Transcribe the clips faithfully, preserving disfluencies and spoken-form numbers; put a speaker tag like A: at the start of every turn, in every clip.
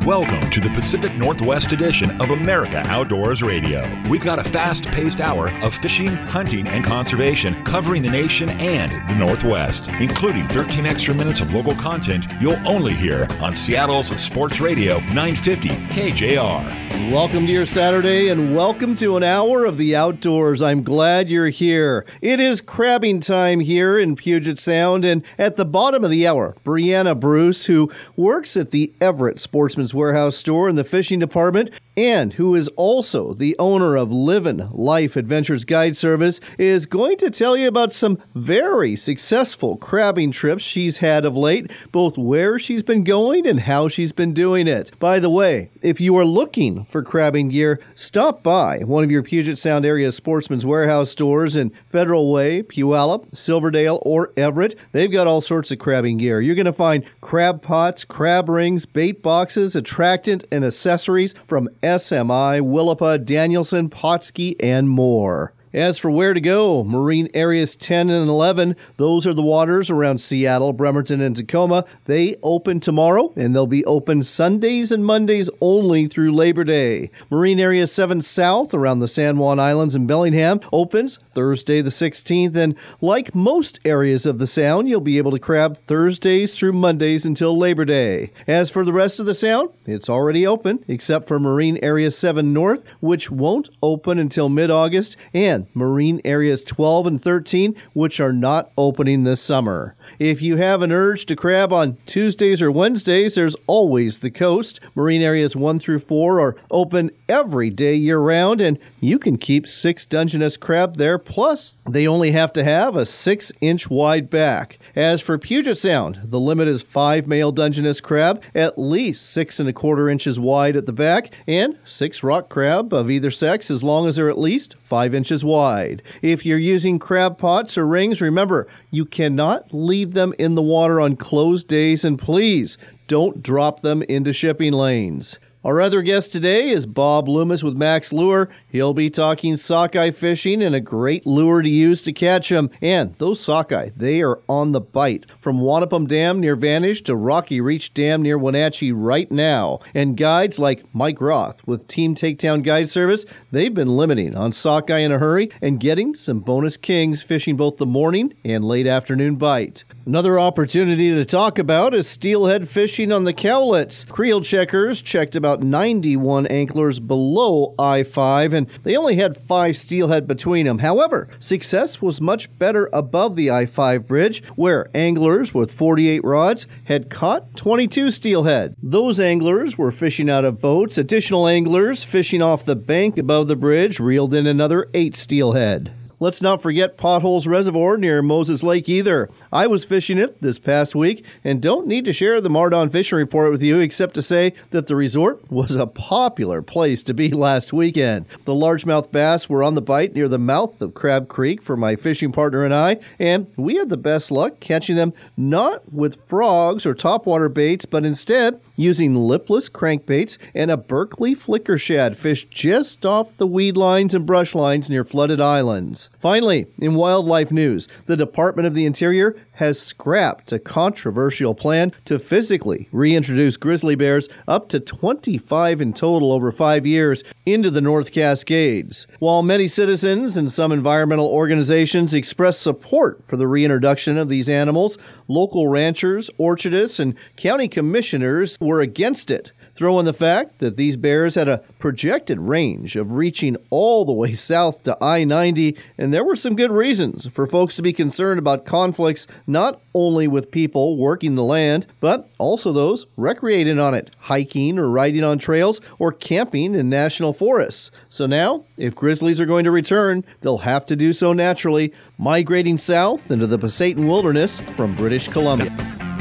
A: Welcome to the Pacific Northwest edition of America Outdoors Radio. We've got a fast-paced hour of fishing, hunting, and conservation covering the nation and the Northwest, including thirteen extra minutes of local content you'll only hear on Seattle's Sports Radio nine fifty K J R.
B: Welcome to your Saturday and welcome to an hour of the outdoors. I'm glad you're here. It is crabbing time here in Puget Sound, and at the bottom of the hour, Brianna Bruce, who works at the Everett Sportsman's Warehouse store in the fishing department and who is also the owner of Livin' Life Adventures Guide Service, is going to tell you about some very successful crabbing trips she's had of late, both where she's been going and how she's been doing it. By the way, if you are looking for crabbing gear, stop by one of your Puget Sound area Sportsman's Warehouse stores in Federal Way, Puyallup, Silverdale, or Everett. They've got all sorts of crabbing gear. You're going to find crab pots, crab rings, bait boxes, attractant and accessories from S M I, Willapa, Danielson, Potski, and more. As for where to go, Marine Areas ten and eleven, those are the waters around Seattle, Bremerton, and Tacoma. They open tomorrow, and they'll be open Sundays and Mondays only through Labor Day. Marine Area seven South, around the San Juan Islands and Bellingham, opens Thursday the sixteenth, and like most areas of the Sound, you'll be able to crab Thursdays through Mondays until Labor Day. As for the rest of the Sound, it's already open, except for Marine Area seven North, which won't open until mid-August, and Marine Areas twelve and thirteen, which are not opening this summer. If you have an urge to crab on Tuesdays or Wednesdays, there's always the coast. Marine Areas one through four are open every day year-round, and you can keep six Dungeness crab there, plus they only have to have a six-inch wide back. As for Puget Sound, the limit is five male Dungeness crab, at least six and a quarter inches wide at the back, and six rock crab of either sex as long as they're at least five inches wide. If you're using crab pots or rings, remember, you cannot leave them in the water on closed days, and please don't drop them into shipping lanes. Our other guest today is Bob Loomis with Max Lure. He'll be talking sockeye fishing and a great lure to use to catch them. And those sockeye, they are on the bite. From Wanapum Dam near Vantage to Rocky Reach Dam near Wenatchee right now. And guides like Mike Roth with Team Takedown Guide Service, they've been limiting on sockeye in a hurry and getting some bonus kings fishing both the morning and late afternoon bite. Another opportunity to talk about is steelhead fishing on the Cowlitz. Creel checkers checked about ninety-one anglers below I five, and they only had five steelhead between them. However, success was much better above the I five bridge, where anglers with forty-eight rods had caught twenty-two steelhead. Those anglers were fishing out of boats. Additional anglers fishing off the bank above the bridge reeled in another eight steelhead. Let's not forget Potholes Reservoir near Moses Lake either. I was fishing it this past week and don't need to share the Mardon fishing report with you except to say that the resort was a popular place to be last weekend. The largemouth bass were on the bite near the mouth of Crab Creek for my fishing partner and I, and we had the best luck catching them not with frogs or topwater baits, but instead using lipless crankbaits and a Berkeley flicker shad fished just off the weed lines and brush lines near flooded islands. Finally, in wildlife news, the Department of the Interior has scrapped a controversial plan to physically reintroduce grizzly bears, up to twenty-five in total over five years, into the North Cascades. While many citizens and some environmental organizations expressed support for the reintroduction of these animals, local ranchers, orchardists, and county commissioners were against it. Throw in the fact that these bears had a projected range of reaching all the way south to I ninety, and there were some good reasons for folks to be concerned about conflicts not only with people working the land, but also those recreating on it, hiking or riding on trails, or camping in national forests. So now, if grizzlies are going to return, they'll have to do so naturally, migrating south into the Pasayten Wilderness from British Columbia.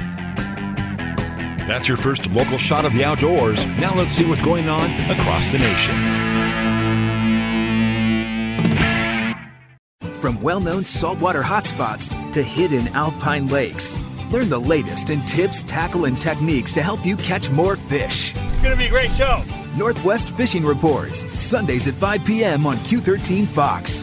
A: That's your first local shot of the outdoors. Now let's see what's going on across the nation.
C: From well-known saltwater hotspots to hidden alpine lakes, learn the latest in tips, tackle, and techniques to help you catch more fish.
D: It's going to be a great show.
C: Northwest Fishing Reports, Sundays at five p.m. on Q thirteen Fox.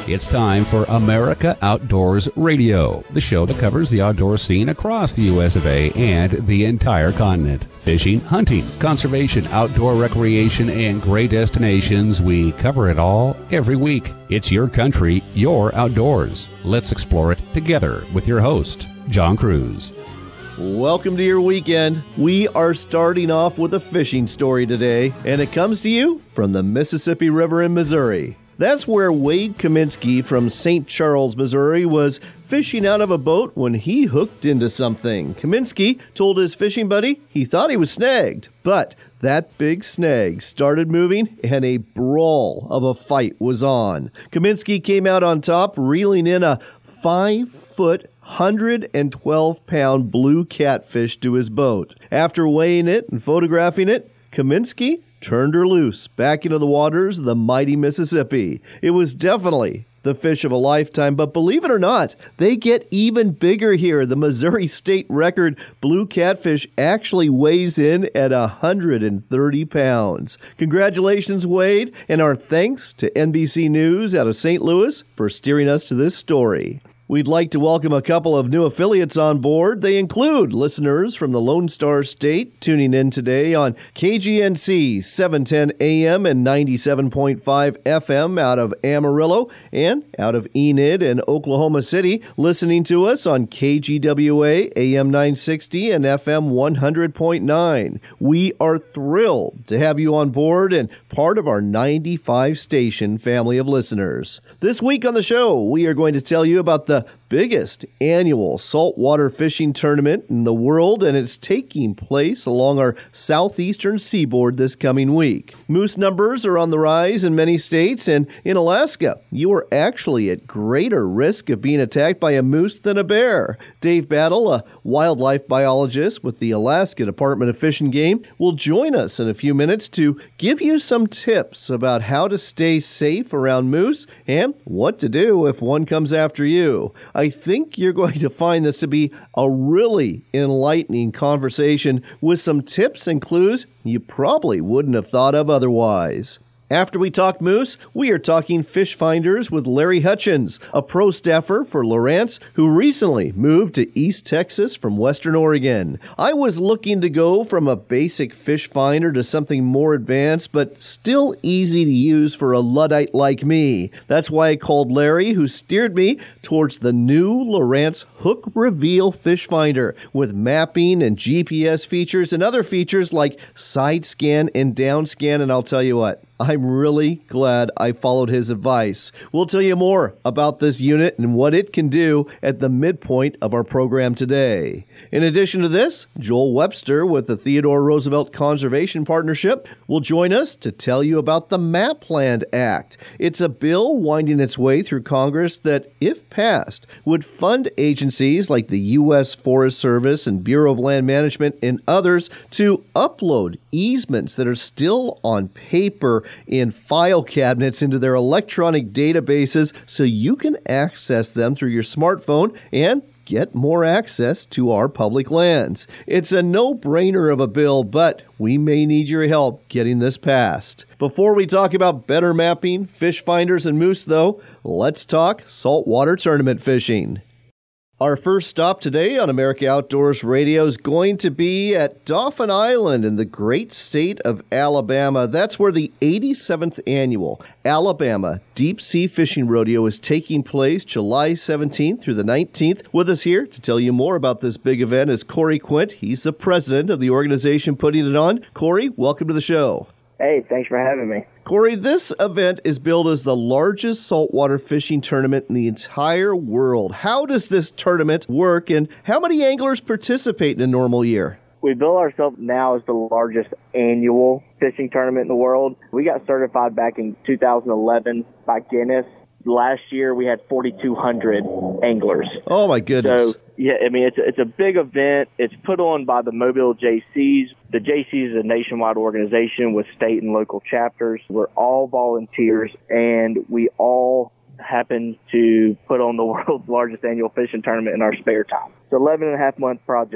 D: It's time for America Outdoors Radio, the show that covers the outdoor scene across the U S of A and the entire continent. Fishing, hunting, conservation, outdoor recreation, and great destinations, we cover it all every week. It's your country, your outdoors. Let's explore it together with your host, John Cruz.
B: Welcome to your weekend. We are starting off with a fishing story today, and it comes to you from the Mississippi River in Missouri. That's where Wade Kaminsky from Saint Charles, Missouri, was fishing out of a boat when he hooked into something. Kaminsky told his fishing buddy he thought he was snagged, but that big snag started moving and a brawl of a fight was on. Kaminsky came out on top, reeling in a five-foot, one hundred twelve pound blue catfish to his boat. After weighing it and photographing it, Kaminsky turned her loose back into the waters of the mighty Mississippi. It was definitely the fish of a lifetime, but believe it or not, they get even bigger here. The Missouri state record blue catfish actually weighs in at one hundred thirty pounds. Congratulations, Wade, and our thanks to N B C News out of Saint Louis for steering us to this story. We'd like to welcome a couple of new affiliates on board. They include listeners from the Lone Star State tuning in today on K G N C seven ten A M and ninety-seven point five F M out of Amarillo and out of Enid and Oklahoma City, listening to us on K G W A A M nine sixty and F M one hundred point nine. We are thrilled to have you on board and part of our ninety-five station family of listeners. This week on the show, we are going to tell you about the biggest annual saltwater fishing tournament in the world, and it's taking place along our southeastern seaboard this coming week. Moose numbers are on the rise in many states, and in Alaska, you are actually at greater risk of being attacked by a moose than a bear. Dave Battle, a wildlife biologist with the Alaska Department of Fish and Game, will join us in a few minutes to give you some tips about how to stay safe around moose and what to do if one comes after you. I think you're going to find this to be a really enlightening conversation with some tips and clues you probably wouldn't have thought of otherwise. After we talk moose, we are talking fish finders with Larry Hutchins, a pro staffer for Lowrance who recently moved to East Texas from Western Oregon. I was looking to go from a basic fish finder to something more advanced, but still easy to use for a Luddite like me. That's why I called Larry, who steered me towards the new Lowrance Hook Reveal Fish Finder with mapping and G P S features and other features like side scan and down scan, and I'll tell you what, I'm really glad I followed his advice. We'll tell you more about this unit and what it can do at the midpoint of our program today. In addition to this, Joel Webster with the Theodore Roosevelt Conservation Partnership will join us to tell you about the Mapland Act. It's a bill winding its way through Congress that, if passed, would fund agencies like the U S Forest Service and Bureau of Land Management and others to upload easements that are still on paper in file cabinets into their electronic databases so you can access them through your smartphone and get more access to our public lands. It's a no-brainer of a bill, but we may need your help getting this passed. Before we talk about better mapping, fish finders, and moose, though, let's talk saltwater tournament fishing. Our first stop today on America Outdoors Radio is going to be at Dauphin Island in the great state of Alabama. That's where the eighty-seventh annual Alabama Deep Sea Fishing Rodeo is taking place July seventeenth through the nineteenth. With us here to tell you more about this big event is Corey Quint. He's the president of the organization putting it on. Corey, welcome to the show.
E: Hey, thanks for having me.
B: Corey, this event is billed as the largest saltwater fishing tournament in the entire world. How does this tournament work, and how many anglers participate in a normal year?
E: We bill ourselves now as the largest annual fishing tournament in the world. We got certified back in two thousand eleven by Guinness. Last year, we had forty-two hundred anglers.
B: Oh, my goodness.
E: So, yeah, I mean, it's a, it's a big event. It's put on by the Mobile J Cs. The J Cs is a nationwide organization with state and local chapters. We're all volunteers, and we all happen to put on the world's largest annual fishing tournament in our spare time. It's an eleven and a half month project.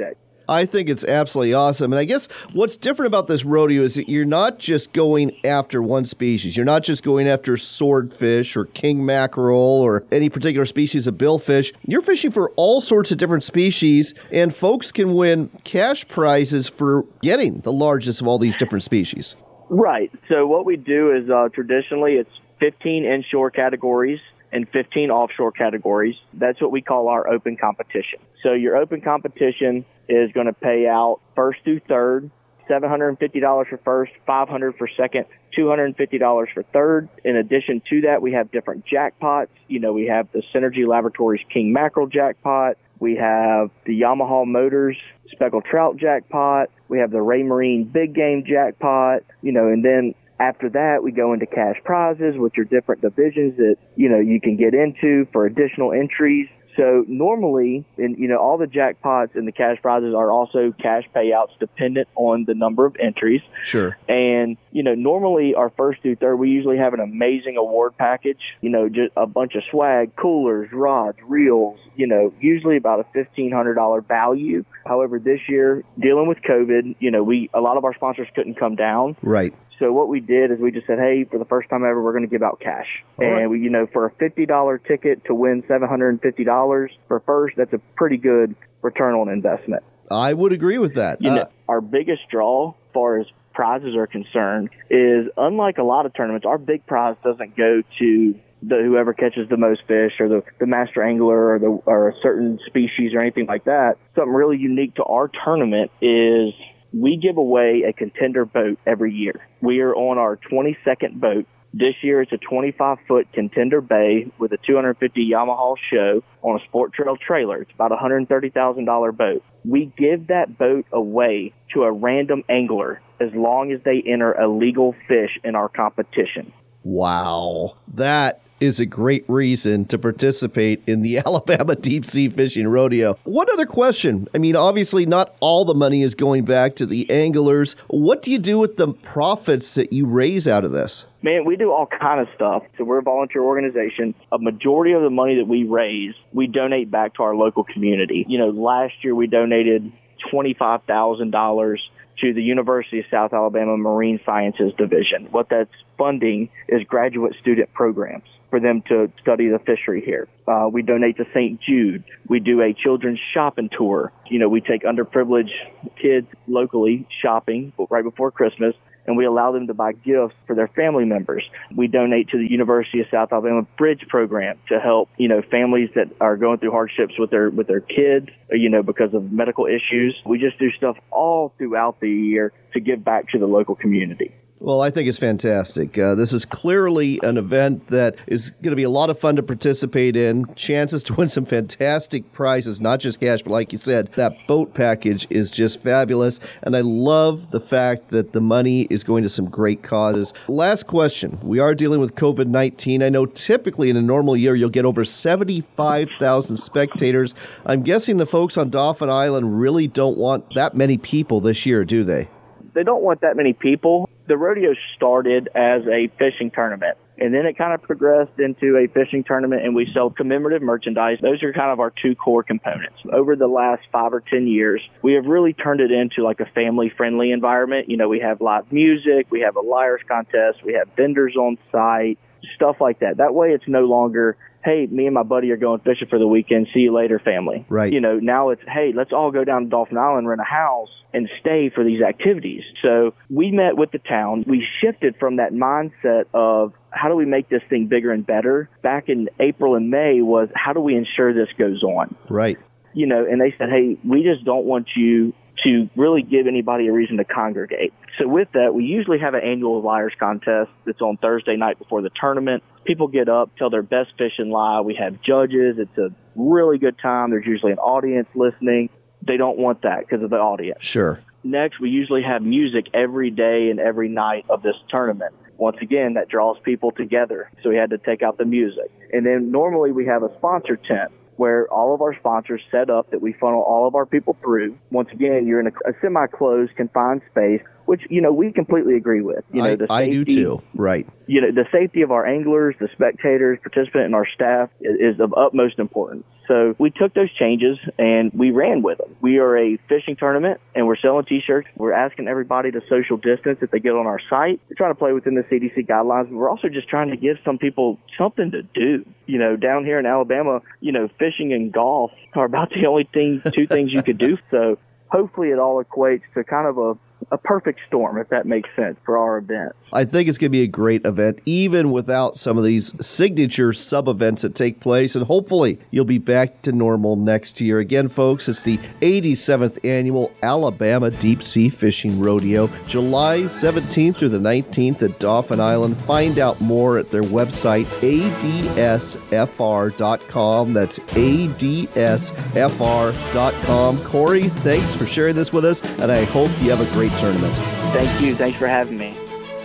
B: I think it's absolutely awesome. And I guess what's different about this rodeo is that you're not just going after one species. You're not just going after swordfish or king mackerel or any particular species of billfish. You're fishing for all sorts of different species, and folks can win cash prizes for getting the largest of all these different species.
E: Right. So what we do is uh, traditionally it's fifteen inshore categories and fifteen offshore categories. That's what we call our open competition. So your open competition is going to pay out first through third, seven hundred fifty dollars for first, five hundred dollars for second, two hundred fifty dollars for third. In addition to that, we have different jackpots. You know, we have the Synergy Laboratories King Mackerel jackpot. We have the Yamaha Motors Speckled Trout jackpot. We have the Ray Marine Big Game jackpot. You know, and then after that, we go into cash prizes, which are different divisions that, you know, you can get into for additional entries. So normally, in, you know, all the jackpots and the cash prizes are also cash payouts dependent on the number of entries.
B: Sure.
E: And, you know, normally our first through third, we usually have an amazing award package, you know, just a bunch of swag, coolers, rods, reels, you know, usually about a fifteen hundred dollars value. However, this year, dealing with COVID, you know, we, a lot of our sponsors couldn't come down.
B: Right.
E: So what we did is we just said, hey, for the first time ever, we're going to give out cash. All and, right. we, you know, for a fifty dollars ticket to win seven hundred fifty dollars for first, that's a pretty good return on investment.
B: I would agree with that.
E: You
B: uh,
E: know, our biggest draw as far as prizes are concerned is, unlike a lot of tournaments, our big prize doesn't go to the whoever catches the most fish or the, the master angler or, the, or a certain species or anything like that. Something really unique to our tournament is we give away a contender boat every year. We are on our twenty-second boat. This year it's a twenty-five foot contender bay with a two hundred fifty Yamaha show on a Sport Trail trailer. It's about a one hundred thirty thousand dollars boat. We give that boat away to a random angler as long as they enter a legal fish in our competition.
B: Wow. That is a great reason to participate in the Alabama Deep Sea Fishing Rodeo. One other question. I mean, obviously not all the money is going back to the anglers. What do you do with the profits that you raise out of this?
E: Man, we do all kind of stuff. So we're a volunteer organization. A majority of the money that we raise, we donate back to our local community. You know, last year we donated twenty-five thousand dollars to the University of South Alabama Marine Sciences Division. What that's funding is graduate student programs for them to study the fishery here. Uh, we donate to Saint Jude. We do a children's shopping tour. You know, we take underprivileged kids locally shopping right before Christmas, and we allow them to buy gifts for their family members. We donate to the University of South Alabama Bridge Program to help, you know, families that are going through hardships with their with their kids, you know, because of medical issues. We just do stuff all throughout the year to give back to the local community.
B: Well, I think it's fantastic. Uh, this is clearly an event that is going to be a lot of fun to participate in. Chances to win some fantastic prizes, not just cash, but like you said, that boat package is just fabulous. And I love the fact that the money is going to some great causes. Last question. We are dealing with COVID nineteen. I know typically in a normal year, you'll get over seventy-five thousand spectators. I'm guessing the folks on Dauphin Island really don't want that many people this year, do they?
E: They don't want that many people. The rodeo started as a fishing tournament, and then it kind of progressed into a fishing tournament, and we sell commemorative merchandise. Those are kind of our two core components. Over the last five or ten years, we have really turned it into like a family-friendly environment. You know, we have live music, we have a liars contest, we have vendors on site, stuff like that. That way it's no longer, hey, me and my buddy are going fishing for the weekend. See you later, family.
B: Right.
E: You know, now it's, hey, let's all go down to Dauphin Island, rent a house, and stay for these activities. So we met with the town. We shifted from that mindset of how do we make this thing bigger and better back in April and May was how do we ensure this goes on?
B: Right.
E: You know, and they said, hey, we just don't want you to really give anybody a reason to congregate. So with that, we usually have an annual liars contest that's on Thursday night before the tournament. People get up, tell their best fishing lie. We have judges. It's a really good time. There's usually an audience listening. They don't want that because of the audience.
B: Sure.
E: Next, we usually have music every day and every night of this tournament. Once again, that draws people together. So we had to take out the music. And then normally we have a sponsor tent where all of our sponsors set up that we funnel all of our people through. Once again, you're in a, a semi-closed, confined space. which, you know, we completely agree with. You know,
B: I,
E: the
B: I do
E: safety,
B: too. Right.
E: You know, the safety of our anglers, the spectators, participants, and our staff is, is of utmost importance. So we took those changes and we ran with them. We are a fishing tournament and we're selling T-shirts. We're asking everybody to social distance if they get on our site. We're trying to play within the C D C guidelines, but we're also just trying to give some people something to do. You know, down here in Alabama, you know, fishing and golf are about the only thing, two things you could do. So hopefully it all equates to kind of a, a perfect storm, if that makes sense, for our events.
B: I think it's going to be a great event, even without some of these signature sub-events that take place, and hopefully you'll be back to normal next year. Again, folks, it's the eighty-seventh Annual Alabama Deep Sea Fishing Rodeo, July seventeenth through the nineteenth at Dauphin Island. Find out more at their website, A D S F R dot com. That's A D S F R dot com. Corey, thanks for sharing this with us, and I hope you have a great tournament.
E: Thank you. Thanks for having me.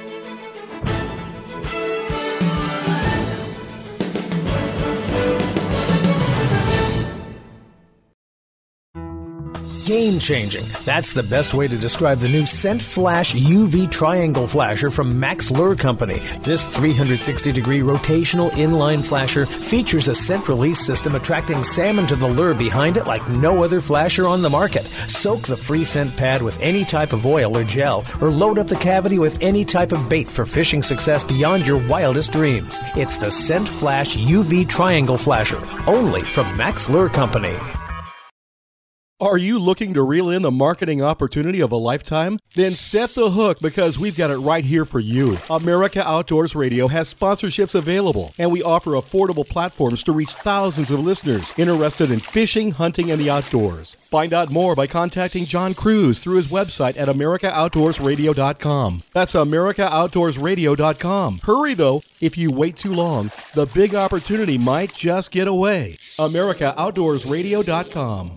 F: Game-changing. That's the best way to describe the new Scent Flash U V Triangle Flasher from Max Lure Company. This three hundred sixty degree rotational inline flasher features a scent release system attracting salmon to the lure behind it like no other flasher on the market. Soak the free scent pad with any type of oil or gel, or load up the cavity with any type of bait for fishing success beyond your wildest dreams. It's the Scent Flash U V Triangle Flasher, only from Max Lure Company.
G: Are you looking to reel in the marketing opportunity of a lifetime? Then set the hook, because we've got it right here for you. America Outdoors Radio has sponsorships available, and we offer affordable platforms to reach thousands of listeners interested in fishing, hunting, and the outdoors. Find out more by contacting John Cruz through his website at America Outdoors Radio dot com. That's America Outdoors Radio dot com. Hurry, though. If you wait too long, the big opportunity might just get away. America Outdoors Radio dot com.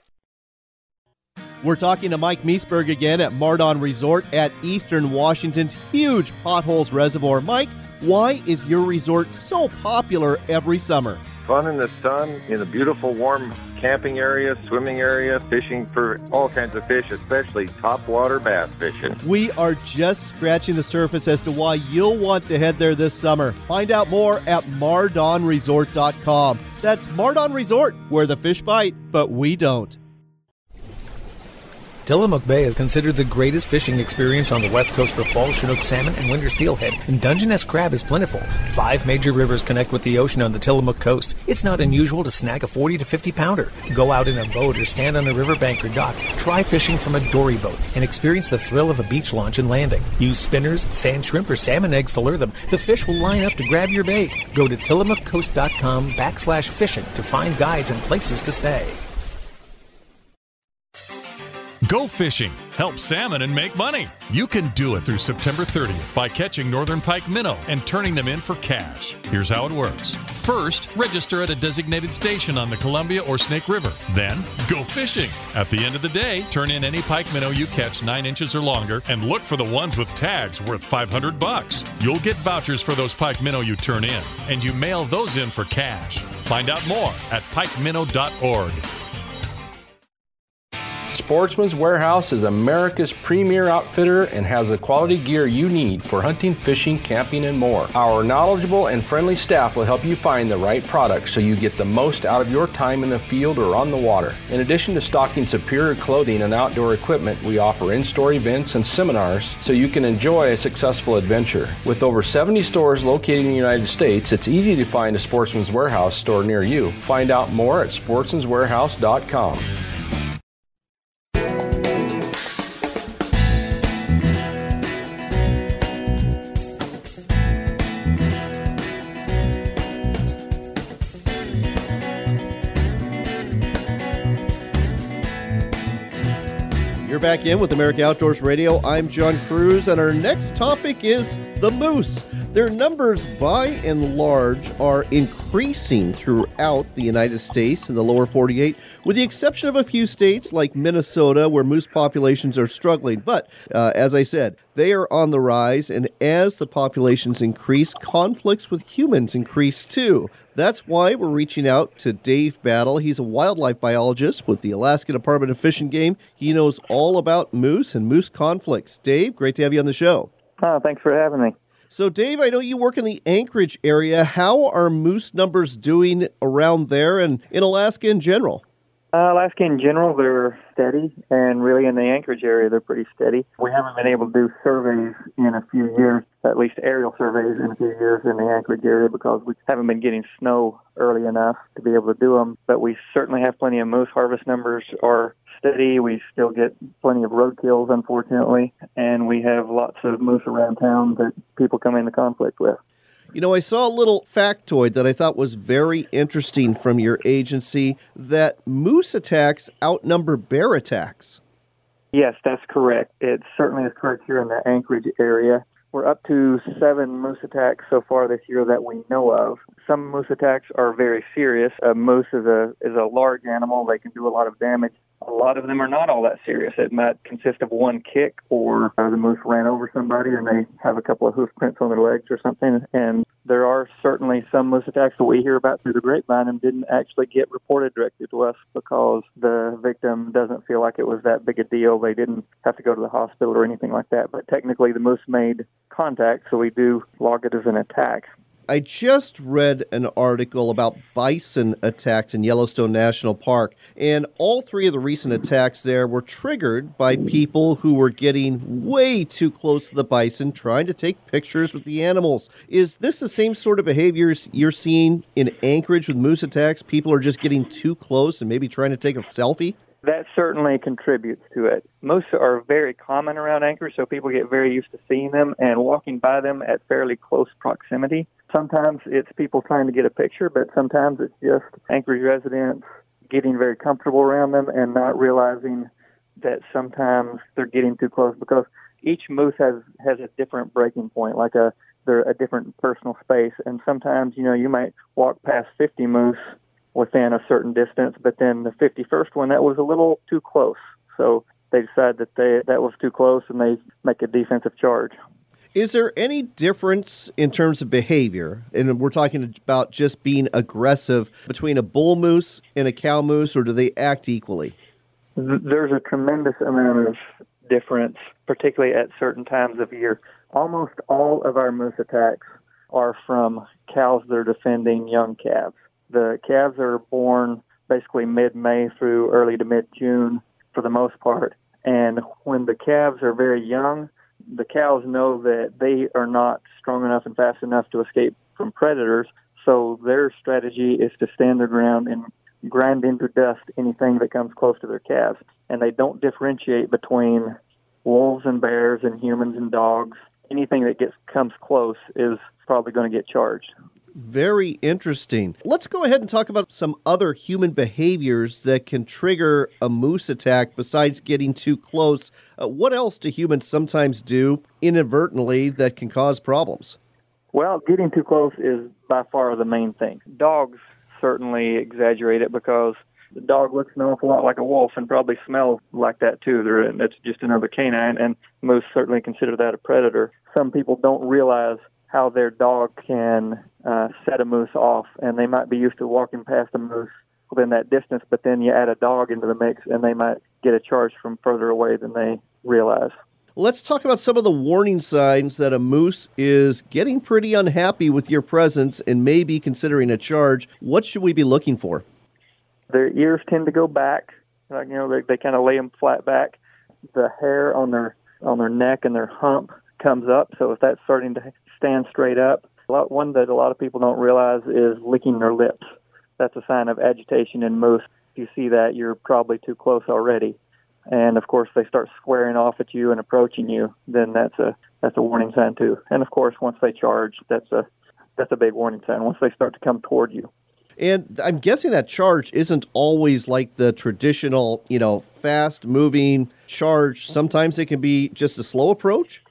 B: We're talking to Mike Meisberg again at Mardon Resort at Eastern Washington's huge Potholes Reservoir. Mike, why is your resort so popular every summer?
H: Fun in the sun, in a beautiful, warm camping area, swimming area, fishing for all kinds of fish, especially topwater bass fishing.
B: We are just scratching the surface as to why you'll want to head there this summer. Find out more at Mardon Resort dot com. That's Mardon Resort, where the fish bite, but we don't.
F: Tillamook Bay is considered the greatest fishing experience on the west coast for fall Chinook salmon and winter steelhead, and Dungeness crab is plentiful. Five major rivers connect with the ocean on the Tillamook coast. It's not unusual to snag a forty to fifty pounder. Go out in a boat or stand on a riverbank or dock. Try fishing from a dory boat and experience the thrill of a beach launch and landing. Use spinners, sand shrimp, or salmon eggs to lure them. The fish will line up to grab your bait. Go to Tillamook Coast dot com backslash fishing to find guides and places to stay.
I: Go fishing, help salmon, and make money. You can do it through September thirtieth by catching northern pike minnow and turning them in for cash. Here's how it works. First, register at a designated station on the Columbia or Snake River. Then, go fishing. At the end of the day, turn in any pike minnow you catch nine inches or longer and look for the ones with tags worth five hundred bucks. You'll get vouchers for those pike minnow you turn in, and you mail those in for cash. Find out more at pike minnow dot org.
J: Sportsman's Warehouse is America's premier outfitter and has the quality gear you need for hunting, fishing, camping, and more. Our knowledgeable and friendly staff will help you find the right product so you get the most out of your time in the field or on the water. In addition to stocking superior clothing and outdoor equipment, we offer in-store events and seminars so you can enjoy a successful adventure. With over seventy stores located in the United States, it's easy to find a Sportsman's Warehouse store near you. Find out more at sportsmans warehouse dot com.
B: You're back in with America Outdoors Radio. I'm John Cruz, and our next topic is the moose. Their numbers, by and large, are increasing throughout the United States and the lower forty-eight, with the exception of a few states like Minnesota, where moose populations are struggling. But, uh, as I said, they are on the rise, and as the populations increase, conflicts with humans increase too. That's why we're reaching out to Dave Battle. He's a wildlife biologist with the Alaska Department of Fish and Game. He knows all about moose and moose conflicts. Dave, great to have you on the show.
K: Oh, thanks for having me.
B: So, Dave, I know you work in the Anchorage area. How are moose numbers doing around there and in Alaska in general?
K: Uh, Alaska in general, they're steady, and really in the Anchorage area, they're pretty steady. We haven't been able to do surveys in a few years, at least aerial surveys in a few years in the Anchorage area, because we haven't been getting snow early enough to be able to do them. But we certainly have plenty of moose. Harvest numbers are steady. We still get plenty of roadkills, unfortunately, and we have lots of moose around town that people come into conflict with.
B: You know, I saw a little factoid that I thought was very interesting from your agency, that moose attacks outnumber bear attacks.
K: Yes, that's correct. It certainly is correct here in the Anchorage area. We're up to seven moose attacks so far this year that we know of. Some moose attacks are very serious. A moose is a is a large animal. They can do a lot of damage. A lot of them are not all that serious. It might consist of one kick, or uh, the moose ran over somebody and they have a couple of hoof prints on their legs or something. And there are certainly some moose attacks that we hear about through the grapevine and didn't actually get reported directly to us because the victim doesn't feel like it was that big a deal. They didn't have to go to the hospital or anything like that. But technically the moose made contact, so we do log it as an attack.
B: I just read an article about bison attacks in Yellowstone National Park, and all three of the recent attacks there were triggered by people who were getting way too close to the bison, trying to take pictures with the animals. Is this the same sort of behaviors you're seeing in Anchorage with moose attacks? People are just getting too close and maybe trying to take a selfie?
K: That certainly contributes to it. Moose are very common around Anchorage, so people get very used to seeing them and walking by them at fairly close proximity. Sometimes it's people trying to get a picture, but sometimes it's just Anchorage residents getting very comfortable around them and not realizing that sometimes they're getting too close, because each moose has, has a different breaking point, like a they're a different personal space. And sometimes, you know, you might walk past fifty moose within a certain distance, but then the fifty-first one, that was a little too close. So they decide that they that was too close, and they make a defensive charge.
B: Is there any difference in terms of behavior, and we're talking about just being aggressive, between a bull moose and a cow moose, or do they act equally?
K: There's a tremendous amount of difference, particularly at certain times of year. Almost all of our moose attacks are from cows that are defending young calves. The calves are born basically mid-May through early to mid-June for the most part. And when the calves are very young, the cows know that they are not strong enough and fast enough to escape from predators. So their strategy is to stand their ground and grind into dust anything that comes close to their calves. And they don't differentiate between wolves and bears and humans and dogs. Anything that gets comes close is probably going to get charged.
B: Very interesting. Let's go ahead and talk about some other human behaviors that can trigger a moose attack besides getting too close. Uh, what else do humans sometimes do inadvertently that can cause problems?
K: Well, getting too close is by far the main thing. Dogs certainly exaggerate it because the dog looks an awful lot like a wolf and probably smells like that too. They're, that's just another canine, and moose certainly consider that a predator. Some people don't realize how their dog can uh, set a moose off, and they might be used to walking past a moose within that distance, but then you add a dog into the mix, and they might get a charge from further away than they realize.
B: Let's talk about some of the warning signs that a moose is getting pretty unhappy with your presence and may be considering a charge. What should we be looking for?
K: Their ears tend to go back. Like, you know, they, they kind of lay them flat back. The hair on their on their neck and their hump comes up, so if that's starting to stand straight up. A lot, one that a lot of people don't realize is licking their lips. That's a sign of agitation in moose. If you see that, you're probably too close already. And of course, they start squaring off at you and approaching you, then that's a that's a warning sign too. And of course, once they charge, that's a that's a big warning sign. Once they start to come toward you.
B: And I'm guessing that charge isn't always like the traditional, you know, fast-moving charge. Sometimes it can be just a slow approach?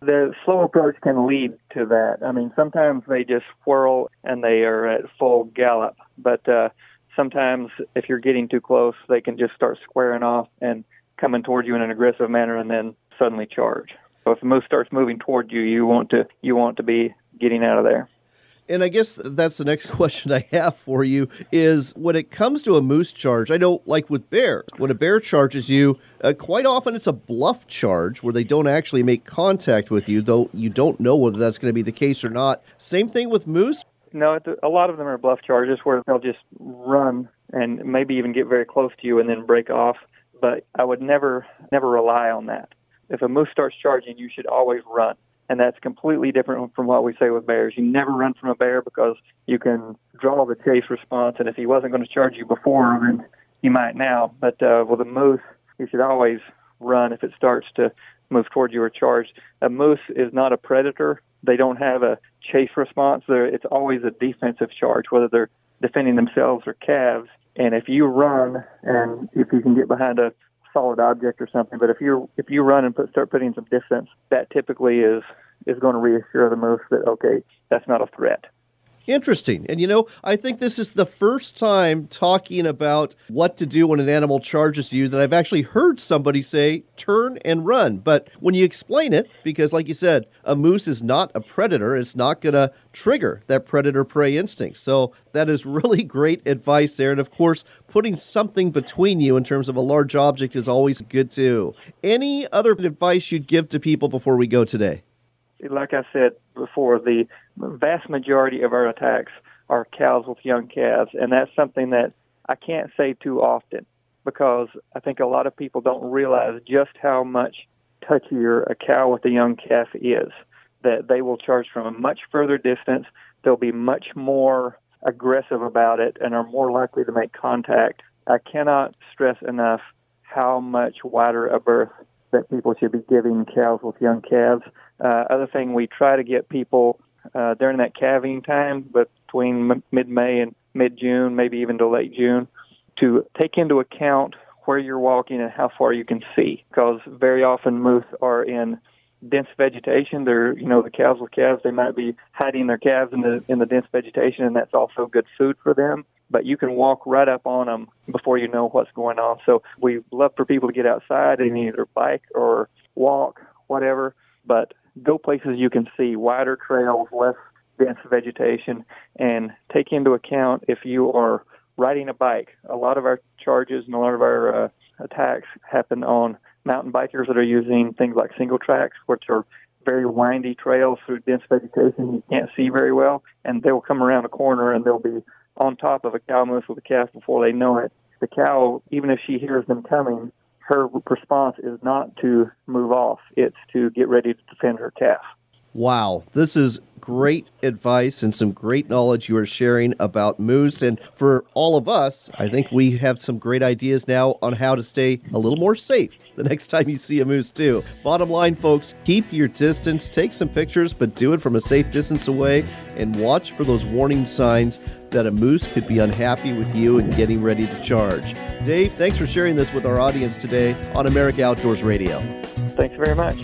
K: The slow approach can lead to that. I mean, sometimes they just whirl and they are at full gallop. But uh, sometimes if you're getting too close, they can just start squaring off and coming toward you in an aggressive manner and then suddenly charge. So if the moose starts moving toward you, you want to you want to be getting out of there.
B: And I guess that's the next question I have for you is when it comes to a moose charge, I know like with bears, when a bear charges you, uh, quite often it's a bluff charge where they don't actually make contact with you, though you don't know whether that's going to be the case or not. Same thing with moose?
K: No, a lot of them are bluff charges where they'll just run and maybe even get very close to you and then break off. But I would never, never rely on that. If a moose starts charging, you should always run. And that's completely different from what we say with bears. You never run from a bear because you can draw the chase response, and if he wasn't going to charge you before, then he might now. But uh, with a moose, you should always run if it starts to move toward you or charge. A moose is not a predator. They don't have a chase response. They're, it's always a defensive charge, whether they're defending themselves or calves. And if you run, and if you can get behind a solid object or something, but if you if you run and put, start putting some distance, that typically is is going to reassure the moose that, okay, that's not a threat.
B: Interesting. And, you know, I think this is the first time talking about what to do when an animal charges you that I've actually heard somebody say, turn and run. But when you explain it, because like you said, a moose is not a predator, it's not going to trigger that predator-prey instinct. So that is really great advice there. And, of course, putting something between you in terms of a large object is always good, too. Any other advice you'd give to people before we go today?
K: Like I said before, the vast majority of our attacks are cows with young calves, and that's something that I can't say too often because I think a lot of people don't realize just how much touchier a cow with a young calf is, that they will charge from a much further distance. They'll be much more aggressive about it and are more likely to make contact. I cannot stress enough how much wider a berth that people should be giving cows with young calves. Uh, other thing, we try to get people uh, during that calving time between m- mid-May and mid-June, maybe even to late June, to take into account where you're walking and how far you can see, because very often moose are in dense vegetation. They're, you know, the cows with calves, they might be hiding their calves in the in the dense vegetation, and that's also good food for them. But you can walk right up on them before you know what's going on. So we love for people to get outside and either bike or walk, whatever, but go places you can see, wider trails, less dense vegetation, and take into account if you are riding a bike. A lot of our charges and a lot of our uh, attacks happen on mountain bikers that are using things like single tracks, which are very windy trails through dense vegetation you can't see very well, and they will come around a corner and they'll be on top of a cow moose with a calf before they know it. The cow, even if she hears them coming, her response is not to move off. It's to get ready to defend her calf.
B: Wow, this is great advice and some great knowledge you are sharing about moose. And for all of us, I think we have some great ideas now on how to stay a little more safe the next time you see a moose too. Bottom line, folks, keep your distance, take some pictures, but do it from a safe distance away, and watch for those warning signs that a moose could be unhappy with you and getting ready to charge. Dave, thanks for sharing this with our audience today on America Outdoors Radio.
K: Thanks very much.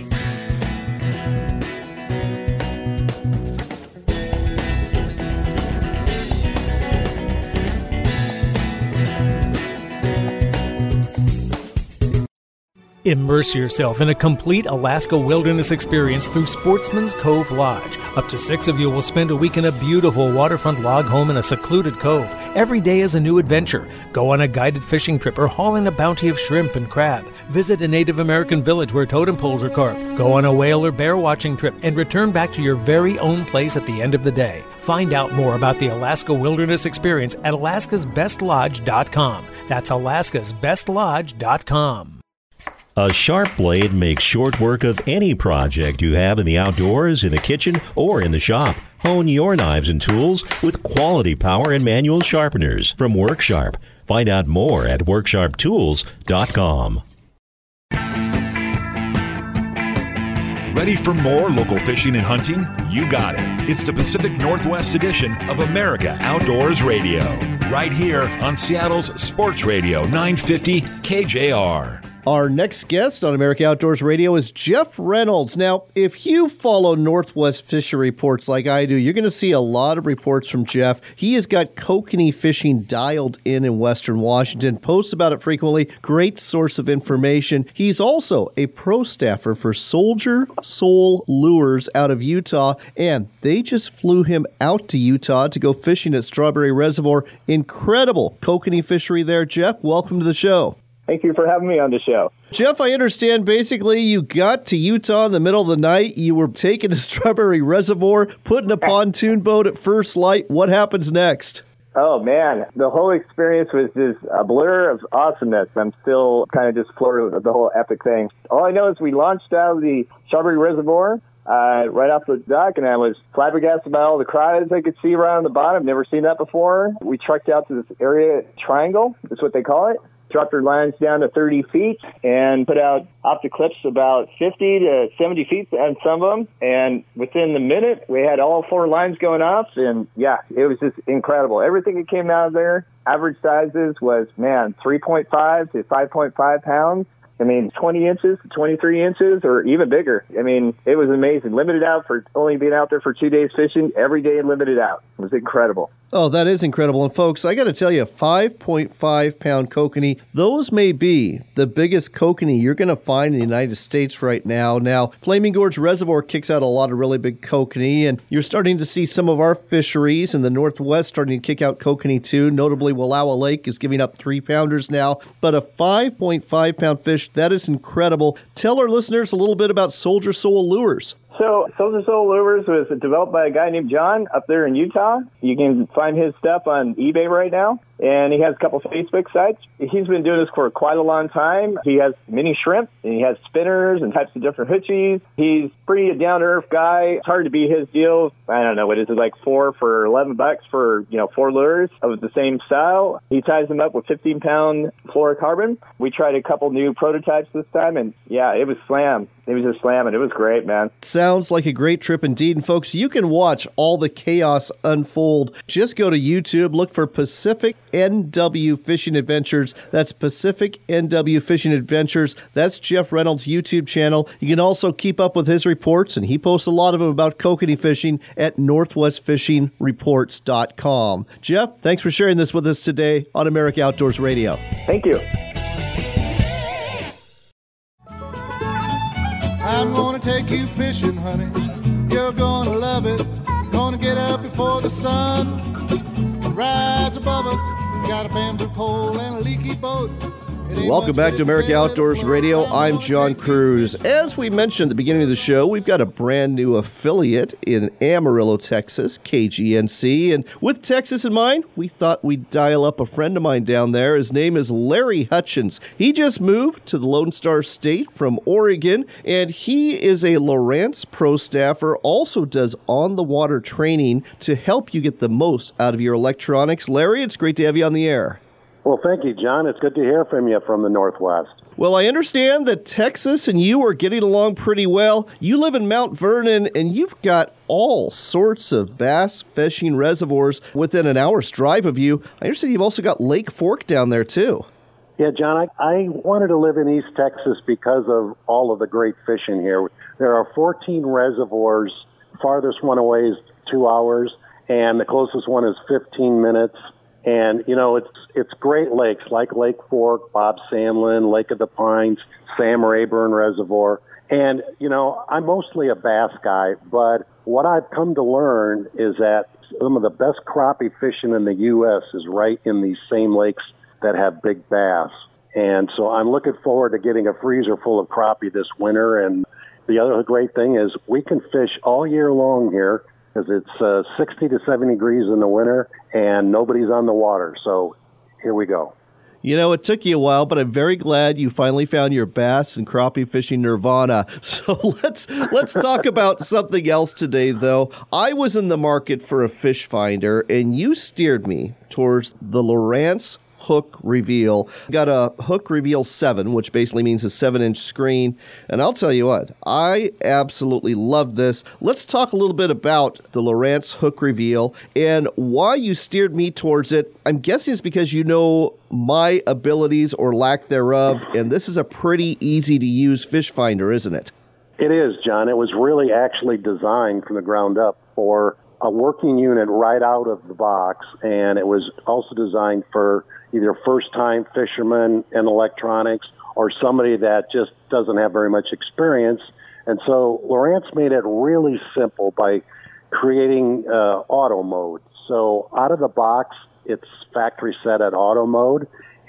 F: Immerse yourself in a complete Alaska wilderness experience through Sportsman's Cove Lodge. Up to six of you will spend a week in a beautiful waterfront log home in a secluded cove. Every day is a new adventure. Go on a guided fishing trip or haul in a bounty of shrimp and crab. Visit a Native American village where totem poles are carved. Go on a whale or bear watching trip and return back to your very own place at the end of the day. Find out more about the Alaska Wilderness Experience at alaskas best lodge dot com. That's alaskas best lodge dot com.
L: A sharp blade makes short work of any project you have in the outdoors, in the kitchen, or in the shop. Hone your knives and tools with quality power and manual sharpeners from WorkSharp. Find out more at work sharp tools dot com.
A: Ready for more local fishing and hunting? You got it. It's the Pacific Northwest edition of America Outdoors Radio, right here on Seattle's Sports Radio nine fifty K J R.
B: Our next guest on America Outdoors Radio is Jeff Reynolds. Now, if you follow Northwest Fishery Reports like I do, you're going to see a lot of reports from Jeff. He has got kokanee fishing dialed in in Western Washington, posts about it frequently, great source of information. He's also a pro staffer for Soldier Soul Lures out of Utah, and they just flew him out to Utah to go fishing at Strawberry Reservoir. Incredible kokanee fishery there. Jeff, welcome to the show.
M: Thank you for having me on the show.
B: Jeff, I understand basically you got to Utah in the middle of the night. You were taken to Strawberry Reservoir, put in a pontoon boat at first light. What happens next?
M: Oh, man. The whole experience was just a blur of awesomeness. I'm still kind of just floored with the whole epic thing. All I know is we launched out of the Strawberry Reservoir uh, right off the dock, and I was flabbergasted by all the crowds I could see around the bottom. Never seen that before. We trekked out to this area, Triangle, is what they call it. Dropped our lines down to thirty feet and put out optic clips about fifty to seventy feet on some of them. And within the minute, we had all four lines going off. And, yeah, it was just incredible. Everything that came out of there, average sizes was, man, three point five to five point five pounds. I mean, twenty inches to twenty-three inches or even bigger. I mean, it was amazing. Limited out for only being out there for two days fishing. Every day limited out. It was incredible.
B: Oh, that is incredible. And folks, I got to tell you, five point five pound kokanee, those may be the biggest kokanee you're going to find in the United States right now. Now, Flaming Gorge Reservoir kicks out a lot of really big kokanee, and you're starting to see some of our fisheries in the Northwest starting to kick out kokanee too. Notably, Wallowa Lake is giving up three pounders now, but a five point five pound fish, that is incredible. Tell our listeners a little bit about Soldier Soul Lures.
M: So Soldier Soul Lures was developed by a guy named John up there in Utah. You can find his stuff on eBay right now, and he has a couple Facebook sites. He's been doing this for quite a long time. He has mini shrimp, and he has spinners and types of different hoochies. He's pretty a down-to-earth guy. It's hard to beat his deal. I don't know, what is it, like four for eleven bucks for, you know, four lures of the same style. He ties them up with fifteen pound fluorocarbon. We tried a couple new prototypes this time, and yeah, it was slam. It was just slamming. It was great, man.
B: Sounds like a great trip indeed. And folks, you can watch all the chaos unfold. Just go to YouTube, look for Pacific N W Fishing Adventures. That's Pacific N W Fishing Adventures. That's Jeff Reynolds' YouTube channel. You can also keep up with his reports, and he posts a lot of them about kokanee fishing at northwest fishing reports dot com. Jeff, thanks for sharing this with us today on America Outdoors Radio.
M: Thank you.
N: I'm gonna take you fishing, honey. You're gonna love it. Gonna get up before the sun rise above us. Got a bamboo pole and a leaky boat.
B: Welcome back to America Outdoors Radio. I'm John Cruz. As we mentioned at the beginning of the show, we've got a brand new affiliate in Amarillo, Texas, K G N C. And with Texas in mind, we thought we'd dial up a friend of mine down there. His name is Larry Hutchins. He just moved to the Lone Star State from Oregon, and he is a Lowrance pro staffer, also does on-the-water training to help you get the most out of your electronics. Larry, it's great to have you on the air.
O: Well, thank you, John. It's good to hear from you from the Northwest.
B: Well, I understand that Texas and you are getting along pretty well. You live in Mount Vernon, and you've got all sorts of bass fishing reservoirs within an hour's drive of you. I understand you've also got Lake Fork down there, too.
O: Yeah, John, I, I wanted to live in East Texas because of all of the great fishing here. There are fourteen reservoirs. Farthest one away is two hours, and the closest one is fifteen minutes. And, you know, it's it's great lakes like Lake Fork, Bob Sandlin, Lake of the Pines, Sam Rayburn Reservoir. And, you know, I'm mostly a bass guy, but what I've come to learn is that some of the best crappie fishing in the U S is right in these same lakes that have big bass. And so I'm looking forward to getting a freezer full of crappie this winter. And the other great thing is we can fish all year long here, because it's uh, sixty to seventy degrees in the winter, and nobody's on the water. So here we go.
B: You know, it took you a while, but I'm very glad you finally found your bass and crappie fishing nirvana. So let's let's talk about something else today, though. I was in the market for a fish finder, and you steered me towards the Lowrance Hook Reveal. Got a Hook Reveal seven, which basically means a seven-inch screen. And I'll tell you what, I absolutely love this. Let's talk a little bit about the Lowrance Hook Reveal and why you steered me towards it. I'm guessing it's because you know my abilities or lack thereof, and this is a pretty easy-to-use fish finder, isn't it?
O: It is, John. It was really actually designed from the ground up for a working unit right out of the box, and it was also designed for either first-time fishermen in electronics or somebody that just doesn't have very much experience. And so Lowrance made it really simple by creating uh, auto mode. So out of the box, it's factory set at auto mode,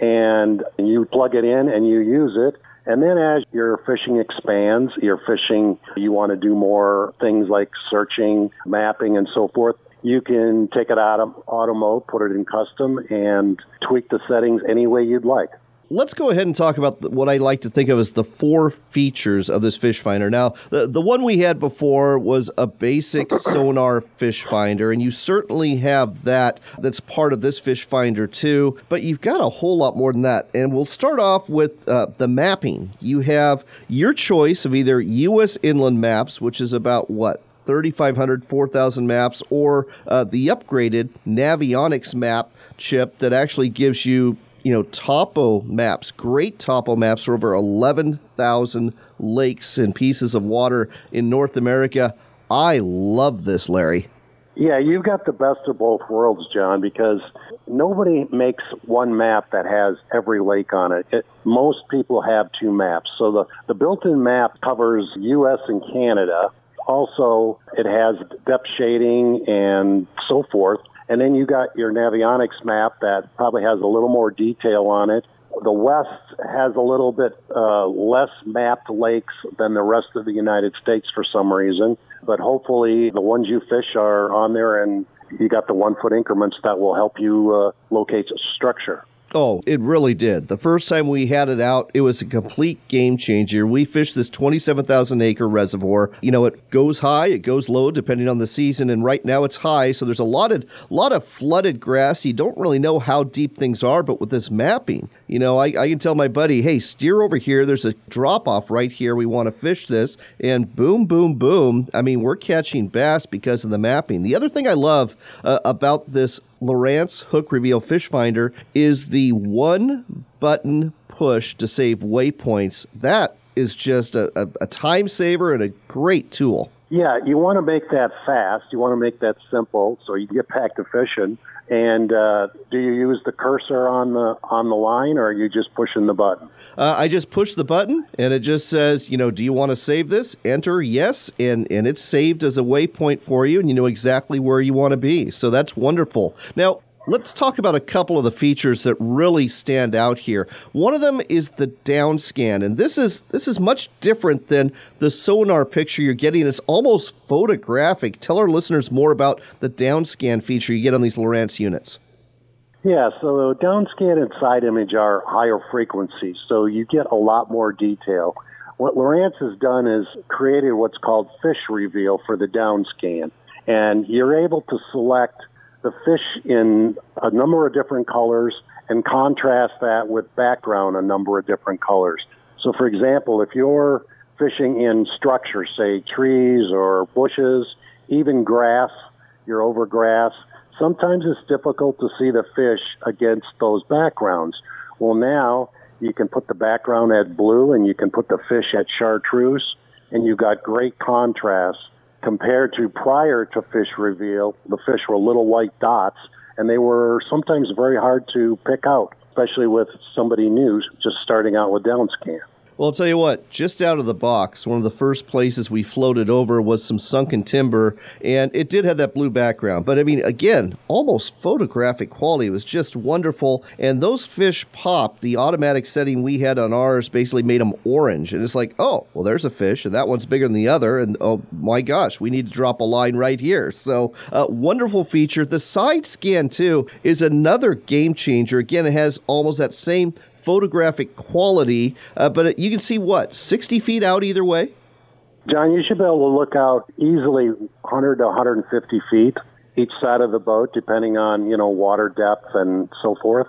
O: and you plug it in and you use it. And then as your fishing expands, your fishing, you want to do more things like searching, mapping, and so forth, you can take it out of auto mode, put it in custom, and tweak the settings any way you'd like.
B: Let's go ahead and talk about what I like to think of as the four features of this fish finder. Now, the, the one we had before was a basic sonar fish finder, and you certainly have that. That's part of this fish finder too, but you've got a whole lot more than that. And we'll start off with uh, the mapping. You have your choice of either U S inland maps, which is about what? thirty-five hundred, four thousand maps, or uh, the upgraded Navionics map chip that actually gives you you know, topo maps, great topo maps for over eleven thousand lakes and pieces of water in North America. I love this, Larry.
O: Yeah, you've got the best of both worlds, John, because nobody makes one map that has every lake on it. it most people have two maps. So the, the built-in map covers U S and Canada. Also, it has depth shading and so forth. And then you got your Navionics map that probably has a little more detail on it. The West has a little bit uh, less mapped lakes than the rest of the United States for some reason. But hopefully the ones you fish are on there, and you got the one-foot increments that will help you uh, locate structure.
B: Oh, it really did. The first time we had it out, it was a complete game changer. We fished this twenty-seven thousand acre reservoir. You know, it goes high, it goes low, depending on the season, and right now it's high, so there's a lot of lot of flooded grass. You don't really know how deep things are, but with this mapping, you know, I, I can tell my buddy, hey, steer over here. There's a drop-off right here. We want to fish this, and boom, boom, boom. I mean, we're catching bass because of the mapping. The other thing I love uh, about this Lowrance Hook Reveal Fish Finder is the one button push to save waypoints. That is just a, a, a time saver and a great tool.
O: Yeah, you want to make that fast. You want to make that simple so you can get back to fishing. And uh, do you use the cursor on the on the line, or are you just pushing the button?
B: Uh, I just push the button, and it just says, you know, do you want to save this? Enter yes, and, and it's saved as a waypoint for you, and you know exactly where you want to be. So that's wonderful. Now, let's talk about a couple of the features that really stand out here. One of them is the down scan, and this is this is much different than the sonar picture you're getting. It's almost photographic. Tell our listeners more about the down scan feature you get on these Lowrance units.
O: Yeah, so downscan and side image are higher frequencies, so you get a lot more detail. What Lowrance has done is created what's called Fish Reveal for the downscan, and you're able to select the fish in a number of different colors and contrast that with background a number of different colors. So, for example, if you're fishing in structure, say trees or bushes, even grass, you're over grass, sometimes it's difficult to see the fish against those backgrounds. Well, now you can put the background at blue and you can put the fish at chartreuse, and you've got great contrast. Compared to prior to Fish Reveal, the fish were little white dots, and they were sometimes very hard to pick out, especially with somebody new just starting out with downscan.
B: Well, I'll tell you what, just out of the box, one of the first places we floated over was some sunken timber, and it did have that blue background. But, I mean, again, almost photographic quality. It was just wonderful. And those fish popped. The automatic setting we had on ours basically made them orange. And it's like, oh, well, there's a fish, and that one's bigger than the other. And, oh, my gosh, we need to drop a line right here. So, uh, wonderful feature. The side scan, too, is another game changer. Again, it has almost that same photographic quality, uh, but it, you can see what, sixty feet out either way?
O: John, you should be able to look out easily one hundred to one hundred fifty feet each side of the boat, depending on, you know, water depth and so forth.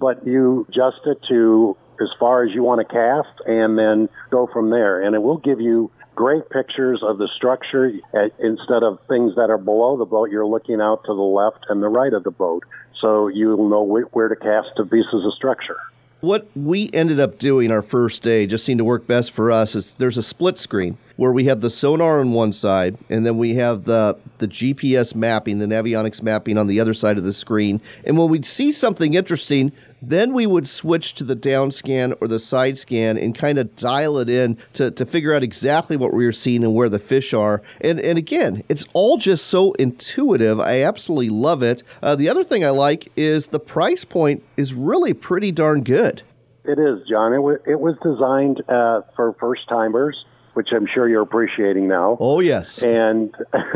O: but you adjust it to as far as you want to cast and then go from there. And it will give you great pictures of the structure. Instead of things that are below the boat, you're looking out to the left and the right of the boat, so you'll know where to cast the pieces of structure.
B: What we ended up doing our first day just seemed to work best for us is there's a split screen where we have the sonar on one side, and then we have the, the G P S mapping, the Navionics mapping on the other side of the screen. And when we'd see something interesting, then we would switch to the down scan or the side scan and kind of dial it in to, to figure out exactly what we were seeing and where the fish are. And and again, it's all just so intuitive. I absolutely love it. Uh, the other thing I like is the price point is really pretty darn good.
O: It is, John. It, w- it was designed uh, for first-timers, which I'm sure you're appreciating now.
B: Oh, yes.
O: And,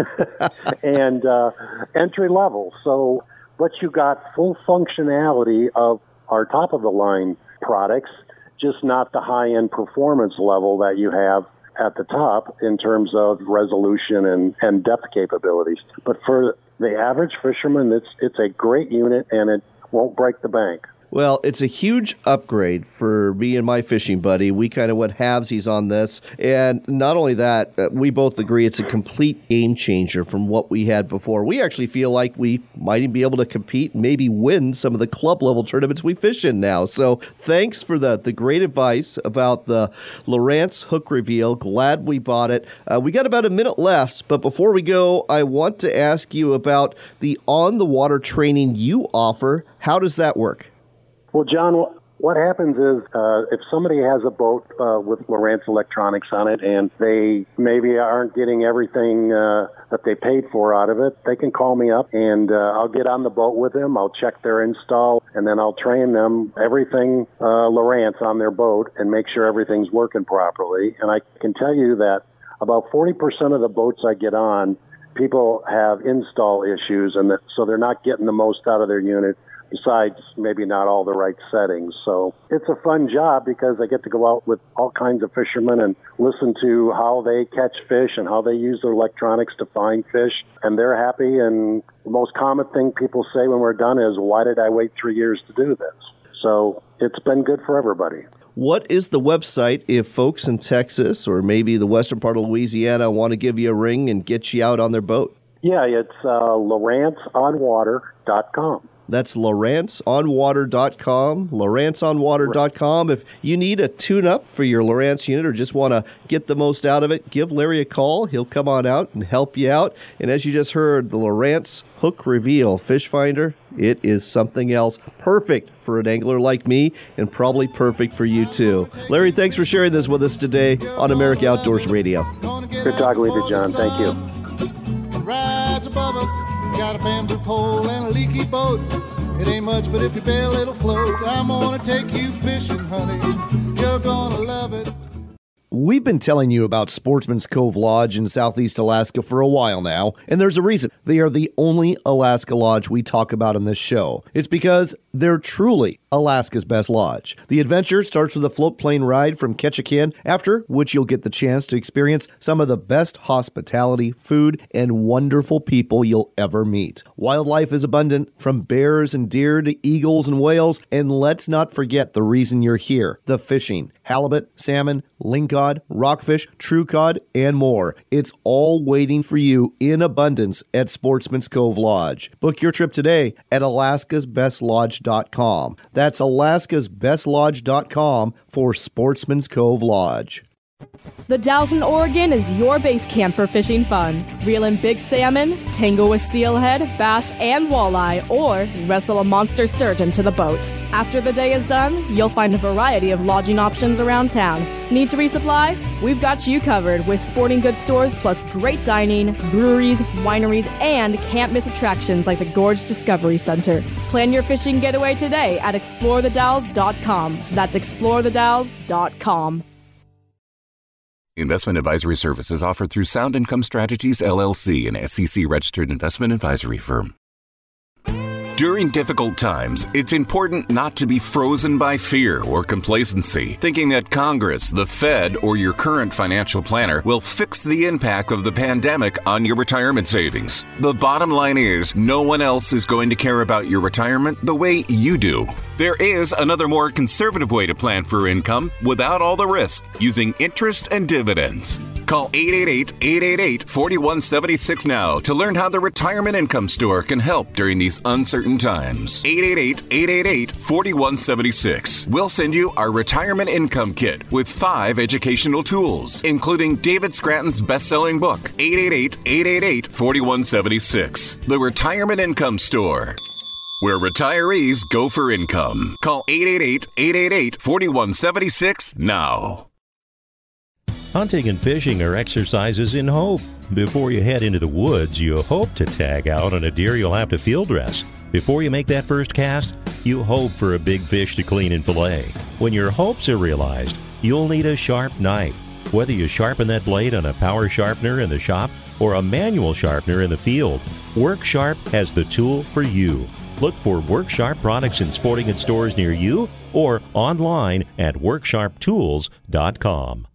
O: and uh, entry level. So, but you got full functionality of our top-of-the-line products, just not the high-end performance level that you have at the top in terms of resolution and, and depth capabilities. But for the average fisherman, it's it's a great unit, and it won't break the bank.
B: Well, it's a huge upgrade for me and my fishing buddy. We kind of went halvesies on this. And not only that, uh, we both agree it's a complete game changer from what we had before. We actually feel like we might even be able to compete and maybe win some of the club level tournaments we fish in now. So thanks for the, the great advice about the Lowrance Hook Reveal. Glad we bought it. Uh, we got about a minute left, but before we go, I want to ask you about the on-the-water training you offer. How does that work?
O: Well, John, what happens is uh, if somebody has a boat uh, with Lowrance electronics on it and they maybe aren't getting everything uh, that they paid for out of it, they can call me up and uh, I'll get on the boat with them. I'll check their install and then I'll train them everything uh, Lowrance on their boat and make sure everything's working properly. And I can tell you that about forty percent of the boats I get on, people have install issues, and that, so they're not getting the most out of their unit. Besides, maybe not all the right settings. So it's a fun job because I get to go out with all kinds of fishermen and listen to how they catch fish and how they use their electronics to find fish. And they're happy. And the most common thing people say when we're done is, why did I wait three years to do this? So it's been good for everybody.
B: What is the website if folks in Texas or maybe the western part of Louisiana want to give you a ring and get you out on their boat?
O: Yeah, it's uh, Lowrance on water dot com.
B: That's Lowrance on water dot com, Lowrance on water dot com. If you need a tune-up for your Lowrance unit or just want to get the most out of it, give Larry a call. He'll come on out and help you out. And as you just heard, the Lowrance Hook Reveal Fish Finder, it is something else. Perfect for an angler like me and probably perfect for you too. Larry, thanks for sharing this with us today on America Outdoors Radio.
O: Good talking with you, John. Thank you.
N: Rise above us. Got a bamboo pole and a leaky boat. It ain't much, but if you bail, it'll float. I'm gonna take you fishing, honey. You're gonna love it.
B: We've been telling you about Sportsman's Cove Lodge in Southeast Alaska for a while now, and there's a reason. They are the only Alaska lodge we talk about in this show. It's because they're truly Alaska's best lodge. The adventure starts with a float plane ride from Ketchikan, after which you'll get the chance to experience some of the best hospitality, food, and wonderful people you'll ever meet. Wildlife is abundant, from bears and deer to eagles and whales, and let's not forget the reason you're here, the fishing. Halibut, salmon, lingcod, rockfish, true cod, and more. It's all waiting for you in abundance at Sportsman's Cove Lodge. Book your trip today at alaskas best lodge dot com. That's alaskas best lodge dot com for Sportsman's Cove Lodge.
P: The Dalles in Oregon is your base camp for fishing fun. Reel in big salmon, tangle with steelhead, bass, and walleye, or wrestle a monster sturgeon to the boat. After the day is done, you'll find a variety of lodging options around town. Need to resupply? We've got you covered with sporting goods stores plus great dining, breweries, wineries, and can't-miss attractions like the Gorge Discovery Center. Plan your fishing getaway today at explore the dalles dot com. That's explore the dalles dot com.
Q: Investment advisory services offered through Sound Income Strategies, L L C, an S E C-registered investment advisory firm. During difficult times, it's important not to be frozen by fear or complacency, thinking that Congress, the Fed, or your current financial planner will fix the impact of the pandemic on your retirement savings. The bottom line is, no one else is going to care about your retirement the way you do. There is another more conservative way to plan for income without all the risk, using interest and dividends. Call eight eight eight, eight eight eight, four one seven six now to learn how the Retirement Income Store can help during these uncertain times. eight eight eight, eight eight eight, four one seven six. We'll send you our Retirement Income Kit with five educational tools, including David Scranton's best-selling book, eight eight eight, eight eight eight, four one seven six. The Retirement Income Store, where retirees go for income. Call eight eight eight, eight eight eight, four one seven six now.
L: Hunting and fishing are exercises in hope. Before you head into the woods, you hope to tag out on a deer you'll have to field dress. Before you make that first cast, you hope for a big fish to clean and fillet. When your hopes are realized, you'll need a sharp knife. Whether you sharpen that blade on a power sharpener in the shop or a manual sharpener in the field, WorkSharp has the tool for you. Look for WorkSharp products in sporting goods stores near you or online at work sharp tools dot com.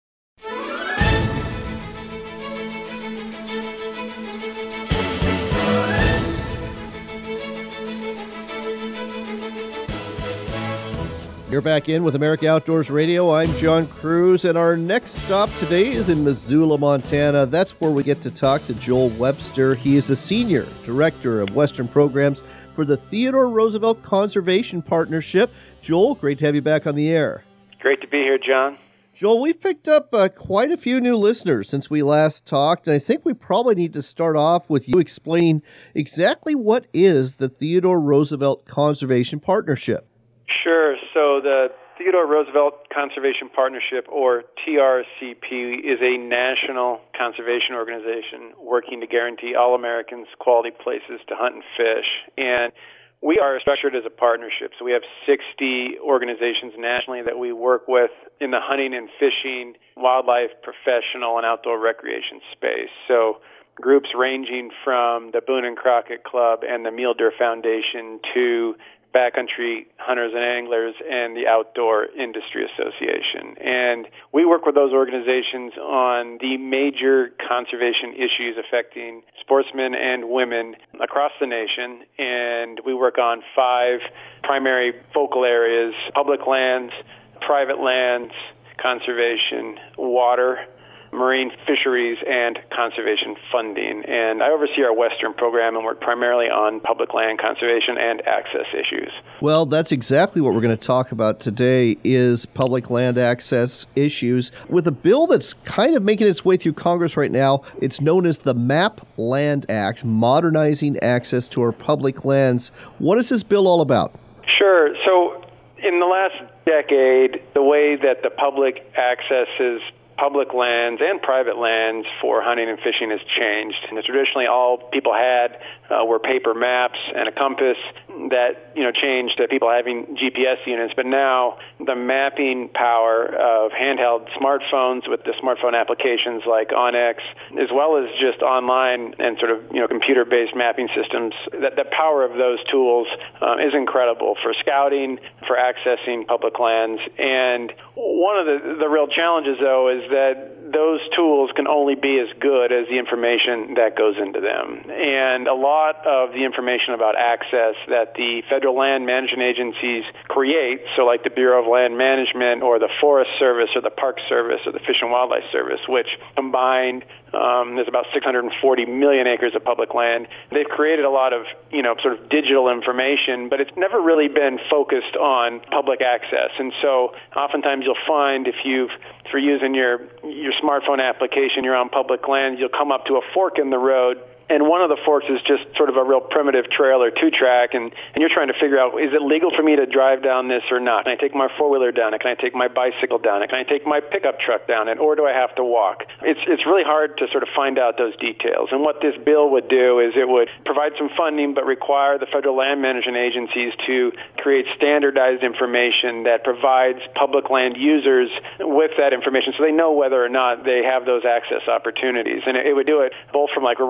B: You're back in with America Outdoors Radio. I'm John Cruz, and our next stop today is in Missoula, Montana. That's where we get to talk to Joel Webster. He is a Senior Director of Western Programs for the Theodore Roosevelt Conservation Partnership. Joel, great to have you back on the air.
R: Great to be here, John.
B: Joel, we've picked up uh, quite a few new listeners since we last talked, and I think we probably need to start off with you explaining exactly what is the Theodore Roosevelt Conservation Partnership.
R: Sure. So the Theodore Roosevelt Conservation Partnership, or T R C P, is a national conservation organization working to guarantee all Americans quality places to hunt and fish. And we are structured as a partnership. So we have sixty organizations nationally that we work with in the hunting and fishing, wildlife, professional, and outdoor recreation space. So groups ranging from the Boone and Crockett Club and the Mule Deer Foundation to Backcountry Hunters and Anglers and the Outdoor Industry Association. And we work with those organizations on the major conservation issues affecting sportsmen and women across the nation. And we work on five primary focal areas: public lands, private lands, conservation, water, marine fisheries, and conservation funding. And I oversee our Western program and work primarily on public land conservation and access issues.
B: Well, that's exactly what we're going to talk about today, is public land access issues. With a bill that's kind of making its way through Congress right now, it's known as the MAP Land Act, Modernizing Access to Our Public Lands. What is this bill all about?
R: Sure. So in the last decade, the way that the public accesses public lands and private lands for hunting and fishing has changed. And traditionally, all people had uh, were paper maps and a compass. That you know changed to people having G P S units. But now the mapping power of handheld smartphones with the smartphone applications like OnX, as well as just online and sort of you know computer-based mapping systems, that the power of those tools um, is incredible for scouting, for accessing public lands. And one of the the real challenges, though, is that those tools can only be as good as the information that goes into them. And a lot of the information about access that the federal land management agencies create, so like the Bureau of Land Management or the Forest Service or the Park Service or the Fish and Wildlife Service, which combined Um, there's about six hundred forty million acres of public land. They've created a lot of, you know, sort of digital information, but it's never really been focused on public access. And so oftentimes you'll find if you've, if you're using your, your smartphone application, you're on public land, you'll come up to a fork in the road, and one of the forks is just sort of a real primitive trail or two-track, and, and you're trying to figure out, is it legal for me to drive down this or not? Can I take my four-wheeler down it? Can I take my bicycle down it? Can I take my pickup truck down it? Or do I have to walk? It's it's really hard to sort of find out those details. And what this bill would do is it would provide some funding but require the federal land management agencies to create standardized information that provides public land users with that information so they know whether or not they have those access opportunities. And it, it would do it both from like roads and trails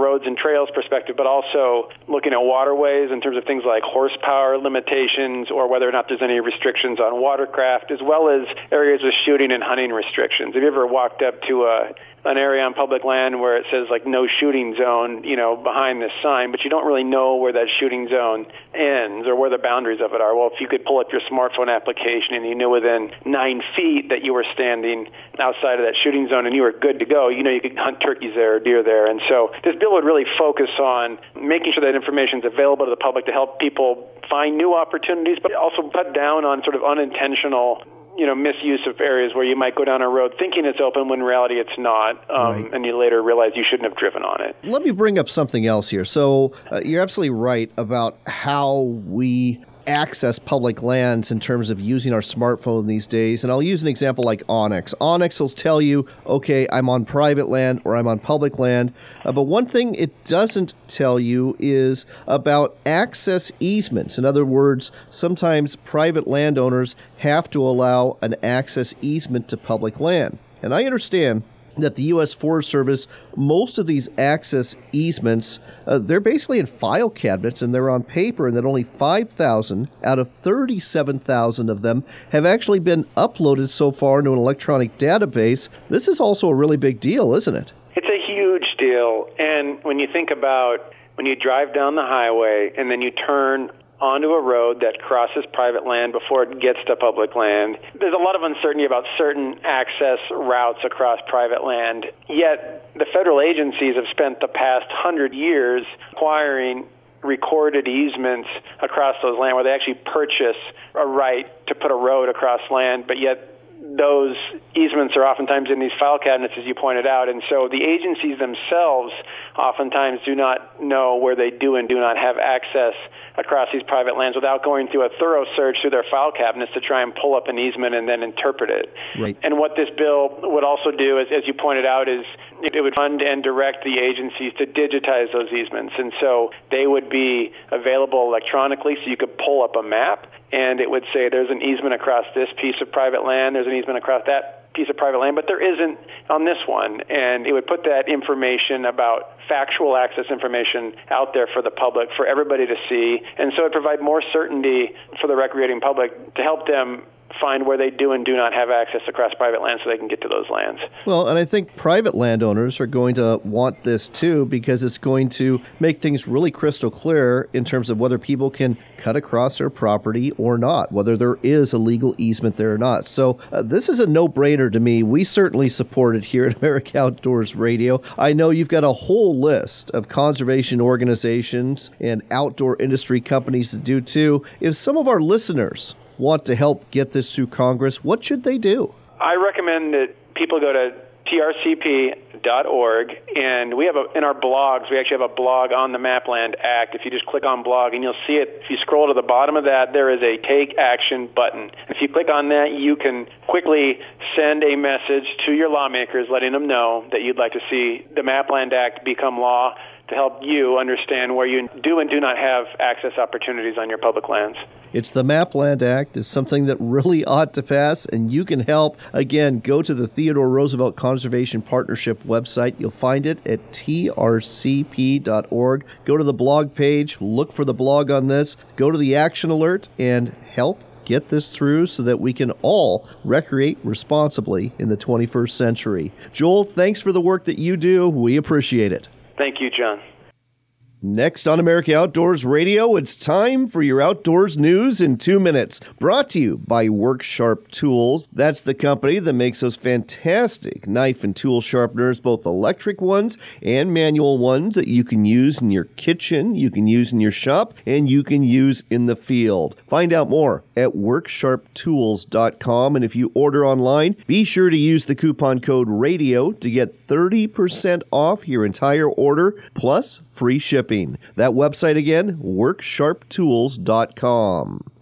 R: trails perspective, but also looking at waterways in terms of things like horsepower limitations or whether or not there's any restrictions on watercraft, as well as areas with shooting and hunting restrictions. Have you ever walked up to a an area on public land where it says like no shooting zone, you know, behind this sign, but you don't really know where that shooting zone ends or where the boundaries of it are? Well, if you could pull up your smartphone application and you knew within nine feet that you were standing outside of that shooting zone and you were good to go, you know, you could hunt turkeys there or deer there. And so this bill would really focus on making sure that information is available to the public to help people find new opportunities, but also cut down on sort of unintentional you know, misuse of areas where you might go down a road thinking it's open when in reality it's not, um, right. and you later realize you shouldn't have driven on it.
B: Let me bring up something else here. So uh, you're absolutely right about how we access public lands in terms of using our smartphone these days. And I'll use an example like Onyx. Onyx will tell you, okay, I'm on private land or I'm on public land. Uh, but one thing it doesn't tell you is about access easements. In other words, sometimes private landowners have to allow an access easement to public land. And I understand that the U S Forest Service, most of these access easements, uh, they're basically in file cabinets and they're on paper, and that only five thousand out of thirty-seven thousand of them have actually been uploaded so far into an electronic database. This is also a really big deal, isn't it?
R: It's a huge deal. And when you think about when you drive down the highway and then you turn onto a road that crosses private land before it gets to public land, there's a lot of uncertainty about certain access routes across private land. Yet the federal agencies have spent the past hundred years acquiring recorded easements across those land where they actually purchase a right to put a road across land, but yet those easements are oftentimes in these file cabinets, as you pointed out. And so the agencies themselves oftentimes do not know where they do and do not have access across these private lands without going through a thorough search through their file cabinets to try and pull up an easement and then interpret it.
B: Right.
R: And what this bill would also do, as, as you pointed out, is it would fund and direct the agencies to digitize those easements. And so they would be available electronically, so you could pull up a map and it would say there's an easement across this piece of private land, there's an easement across that piece of private land, but there isn't on this one. And it would put that information about factual access information out there for the public, for everybody to see. And so it would provide more certainty for the recreating public to help them find where they do and do not have access across private land so they can get to those lands.
B: Well, and I think private landowners are going to want this too, because it's going to make things really crystal clear in terms of whether people can cut across their property or not, whether there is a legal easement there or not. So uh, this is a no-brainer to me. We certainly support it here at America Outdoors Radio. I know you've got a whole list of conservation organizations and outdoor industry companies that do too. If some of our listeners want to help get this through Congress, what should they do?
R: I recommend that people go to T R C P dot org, and we have a, in our blogs, we actually have a blog on the Mapland Act. If you just click on blog, and you'll see it, if you scroll to the bottom of that, there is a Take Action button. If you click on that, you can quickly send a message to your lawmakers letting them know that you'd like to see the Mapland Act become law to help you understand where you do and do not have access opportunities on your public lands.
B: It's the Mapland Act. It's something that really ought to pass, and you can help. Again, go to the Theodore Roosevelt Conservation Partnership website. You'll find it at T R C P dot org. Go to the blog page, look for the blog on this, go to the action alert, and help get this through so that we can all recreate responsibly in the twenty-first century. Joel, thanks for the work that you do. We appreciate it.
R: Thank you, John.
B: Next on America Outdoors Radio, it's time for your outdoors news in two minutes. Brought to you by Worksharp Tools. That's the company that makes those fantastic knife and tool sharpeners, both electric ones and manual ones that you can use in your kitchen, you can use in your shop, and you can use in the field. Find out more at worksharp tools dot com. And if you order online, be sure to use the coupon code RADIO to get thirty percent off your entire order, plus free shipping. That website again, worksharp tools dot com.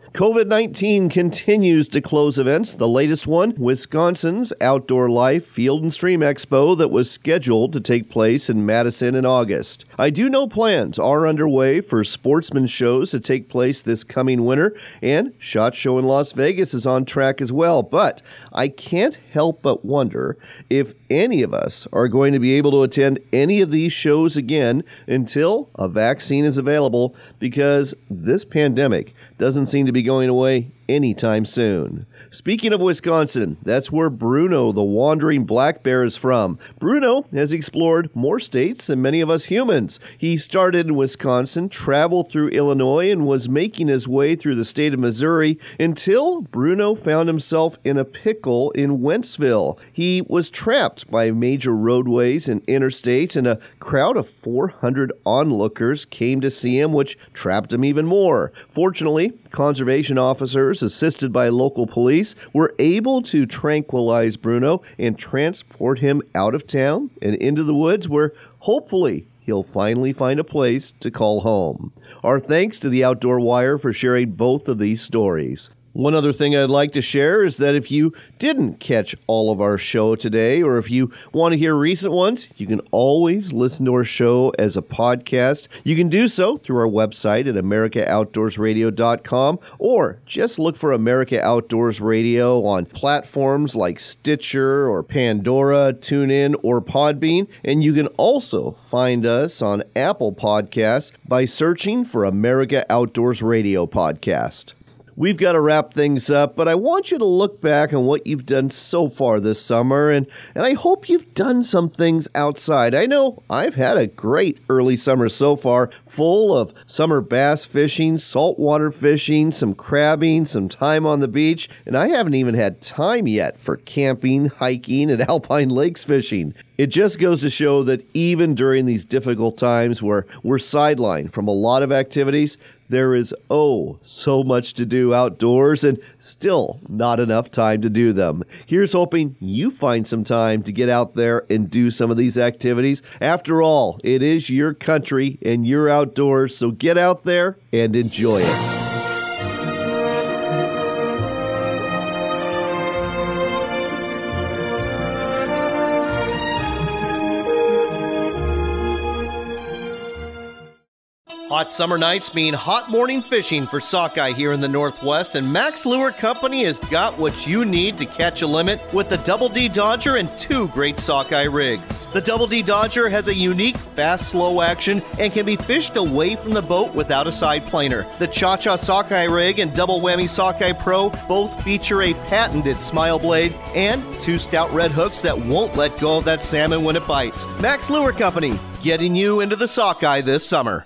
B: COVID nineteen continues to close events. The latest one, Wisconsin's Outdoor Life Field and Stream Expo that was scheduled to take place in Madison in August. I do know plans are underway for sportsman shows to take place this coming winter, and SHOT Show in Las Vegas is on track as well. But I can't help but wonder if any of us are going to be able to attend any of these shows again until a vaccine is available, because this pandemic doesn't seem to be going away anytime soon. Speaking of Wisconsin, that's where Bruno, the wandering black bear, is from. Bruno has explored more states than many of us humans. He started in Wisconsin, traveled through Illinois, and was making his way through the state of Missouri until Bruno found himself in a pickle in Wentzville. He was trapped by major roadways and interstates, and a crowd of four hundred onlookers came to see him, which trapped him even more. Fortunately, conservation officers, assisted by local police, were able to tranquilize Bruno and transport him out of town and into the woods, where hopefully he'll finally find a place to call home. Our thanks to the Outdoor Wire for sharing both of these stories. One other thing I'd like to share is that if you didn't catch all of our show today, or if you want to hear recent ones, you can always listen to our show as a podcast. You can do so through our website at america outdoors radio dot com, or just look for America Outdoors Radio on platforms like Stitcher or Pandora, TuneIn, or Podbean. And you can also find us on Apple Podcasts by searching for America Outdoors Radio Podcast. We've got to wrap things up, but I want you to look back on what you've done so far this summer, and, and I hope you've done some things outside. I know I've had a great early summer so far, full of summer bass fishing, saltwater fishing, some crabbing, some time on the beach, and I haven't even had time yet for camping, hiking, and alpine lakes fishing. It just goes to show that even during these difficult times where we're sidelined from a lot of activities, there is, oh, so much to do outdoors and still not enough time to do them. Here's hoping you find some time to get out there and do some of these activities. After all, it is your country and you're outdoors, so get out there and enjoy it. Hot summer nights mean hot morning fishing for sockeye here in the Northwest, and Max Lure Company has got what you need to catch a limit with the Double D Dodger and two great sockeye rigs. The Double D Dodger has a unique fast, slow action and can be fished away from the boat without a side planer. The Cha-Cha Sockeye Rig and Double Whammy Sockeye Pro both feature a patented smile blade and two stout red hooks that won't let go of that salmon when it bites. Max Lure Company, getting you into the sockeye this summer.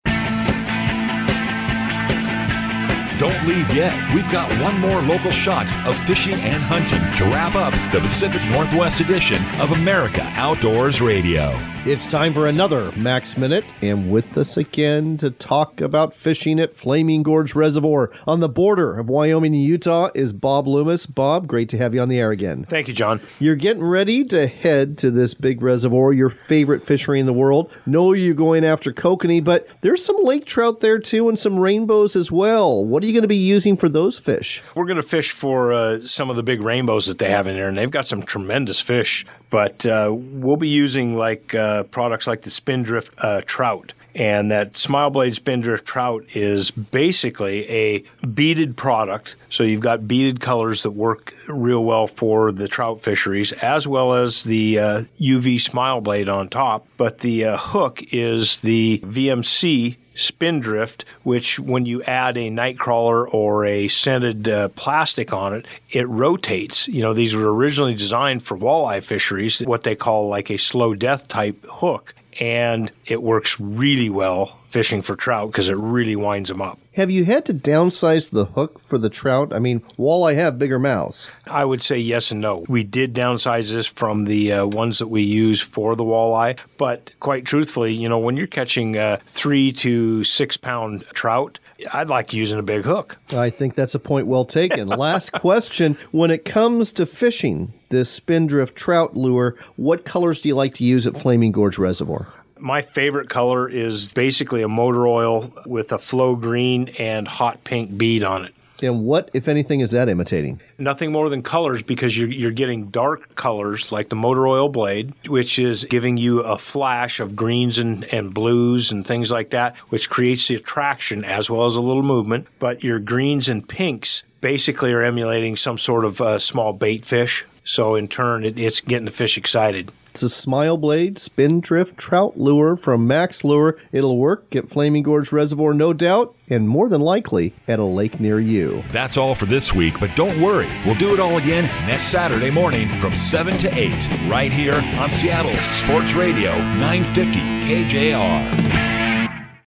A: Don't leave yet. We've got one more local shot of fishing and hunting to wrap up the Pacific Northwest edition of America Outdoors Radio.
B: It's time for another Max Minute, and with us again to talk about fishing at Flaming Gorge Reservoir on the border of Wyoming and Utah is Bob Loomis. Bob, great to have you on the air again.
S: Thank you, John.
B: You're getting ready to head to this big reservoir, your favorite fishery in the world. Know you're going after kokanee, but there's some lake trout there too and some rainbows as well. What are you going to be using for those fish?
S: We're going to fish for uh, some of the big rainbows that they have in there, and they've got some tremendous fish. But uh, we'll be using like uh, products like the Spindrift uh, trout. And that Smile Blade Spindrift trout is basically a beaded product. So you've got beaded colors that work real well for the trout fisheries, as well as the uh, U V Smile Blade on top. But the uh, hook is the V M C Spindrift, which when you add a night crawler or a scented uh, plastic on it, it rotates. You know, these were originally designed for walleye fisheries, what they call like a slow death type hook. And it works really well fishing for trout because it really winds them up.
B: Have you had to downsize the hook for the trout? I mean, walleye have bigger mouths.
S: I would say yes and no. We did downsize this from the uh, ones that we use for the walleye. But quite truthfully, you know, when you're catching uh, three to six pound trout, I'd like using a big hook.
B: I think that's a point well taken. Last question. When it comes to fishing this Spindrift trout lure, what colors do you like to use at Flaming Gorge Reservoir?
S: My favorite color is basically a motor oil with a flow green and hot pink bead on it.
B: And what, if anything, is that imitating?
S: Nothing more than colors, because you're, you're getting dark colors like the motor oil blade, which is giving you a flash of greens and, and blues and things like that, which creates the attraction as well as a little movement. But your greens and pinks basically are emulating some sort of uh, small bait fish. So in turn, it, it's getting the fish excited.
B: It's a Smile Blade Spindrift Trout Lure from Max Lure. It'll work at Flaming Gorge Reservoir, no doubt, and more than likely at a lake near you.
A: That's all for this week, but don't worry. We'll do it all again next Saturday morning from seven to eight, right here on Seattle's Sports Radio nine fifty K J R.